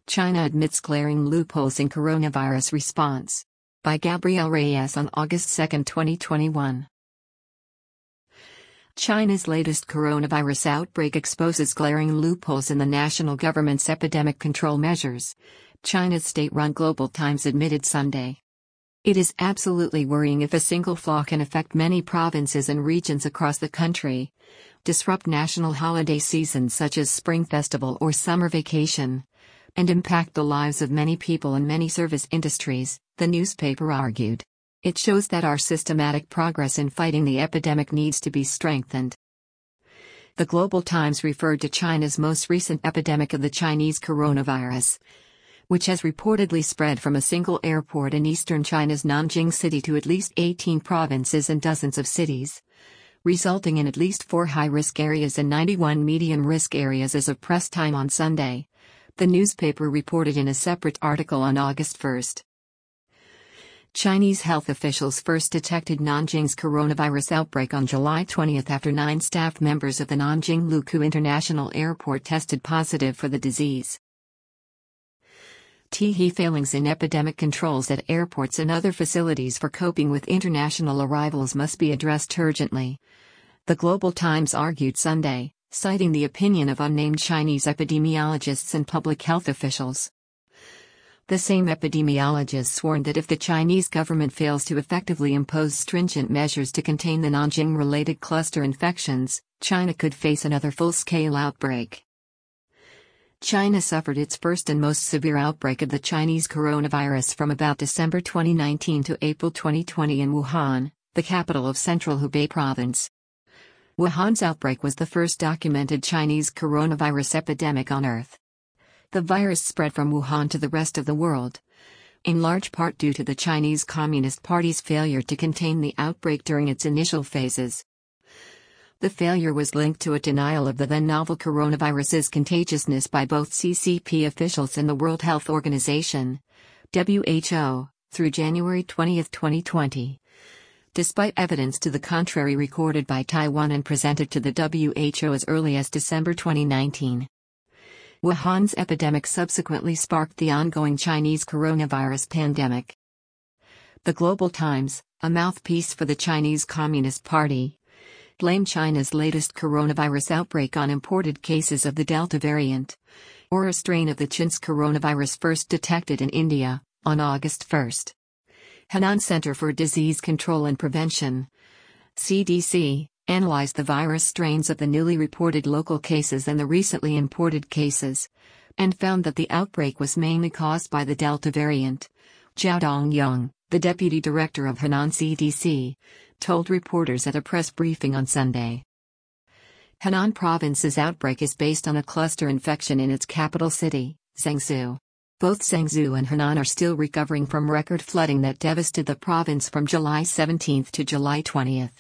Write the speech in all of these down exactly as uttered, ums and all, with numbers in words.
China admits glaring loopholes in coronavirus response. By Gabriel Reyes on August second, twenty twenty-one. China's latest coronavirus outbreak exposes glaring loopholes in the national government's epidemic control measures, China's state-run Global Times admitted Sunday. It is absolutely worrying if a single flaw can affect many provinces and regions across the country, disrupt national holiday seasons such as Spring Festival or summer vacation, and impact the lives of many people in many service industries, the newspaper argued. It shows that our systematic progress in fighting the epidemic needs to be strengthened. The Global Times referred to China's most recent epidemic of the Chinese coronavirus, which has reportedly spread from a single airport in eastern China's Nanjing city to at least eighteen provinces and dozens of cities, resulting in at least four high-risk areas and ninety-one medium-risk areas as of press time on Sunday, the newspaper reported in a separate article on August first. Chinese health officials first detected Nanjing's coronavirus outbreak on July twentieth after nine staff members of the Nanjing Lukou International Airport tested positive for the disease. T failings in epidemic controls at airports and other facilities for coping with international arrivals must be addressed urgently, the Global Times argued Sunday, citing the opinion of unnamed Chinese epidemiologists and public health officials. The same epidemiologists warned that if the Chinese government fails to effectively impose stringent measures to contain the Nanjing-related cluster infections, China could face another full-scale outbreak. China suffered its first and most severe outbreak of the Chinese coronavirus from about December twenty nineteen to April twenty twenty in Wuhan, the capital of Central Hubei Province. Wuhan's outbreak was the first documented Chinese coronavirus epidemic on Earth. The virus spread from Wuhan to the rest of the world, in large part due to the Chinese Communist Party's failure to contain the outbreak during its initial phases. The failure was linked to a denial of the then novel coronavirus's contagiousness by both C C P officials and the World Health Organization, W H O, through January twentieth, twenty twenty. Despite evidence to the contrary recorded by Taiwan and presented to the W H O as early as December twenty nineteen. Wuhan's epidemic subsequently sparked the ongoing Chinese coronavirus pandemic. The Global Times, a mouthpiece for the Chinese Communist Party, blamed China's latest coronavirus outbreak on imported cases of the Delta variant, or a strain of the chintz coronavirus first detected in India, on August first. Henan Center for Disease Control and Prevention, C D C, analyzed the virus strains of the newly reported local cases and the recently imported cases, and found that the outbreak was mainly caused by the Delta variant. Zhao Dongyong, the deputy director of Henan C D C, told reporters at a press briefing on Sunday. Henan Province's outbreak is based on a cluster infection in its capital city, Zhengzhou. Both Zhengzhou and Henan are still recovering from record flooding that devastated the province from July seventeenth to July twentieth.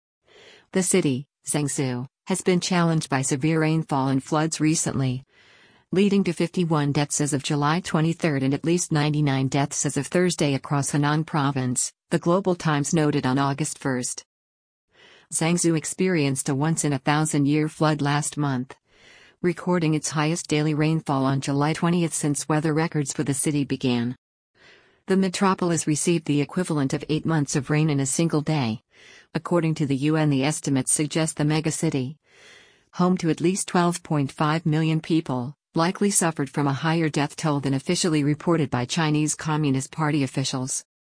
The city, Zhengzhou, has been challenged by severe rainfall and floods recently, leading to fifty-one deaths as of July twenty-third and at least ninety-nine deaths as of Thursday across Henan Province, the Global Times noted on August first. Zhengzhou experienced a once-in-a-thousand-year flood last month, recording its highest daily rainfall on July twentieth since weather records for the city began. The metropolis received the equivalent of eight months of rain in a single day. According to the U N, the estimates suggest the megacity, home to at least twelve point five million people, likely suffered from a higher death toll than officially reported by Chinese Communist Party officials.